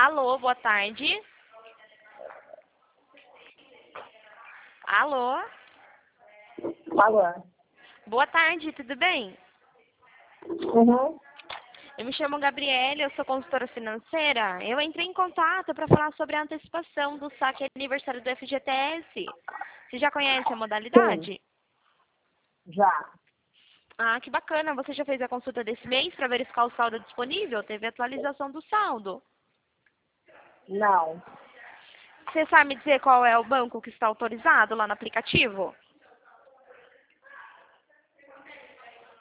Alô, boa tarde. Alô, Falando. boa tarde, tudo bem? Uhum. Eu me chamo Gabriela, eu sou consultora financeira. Eu entrei em contato para falar sobre a antecipação do saque aniversário do FGTS. Você já conhece a Sim, modalidade? já. Ah, que bacana. Você já fez a consulta desse mês para verificar o saldo disponível? Teve atualização do saldo. Não. Você sabe me dizer qual é o banco que está autorizado lá no aplicativo?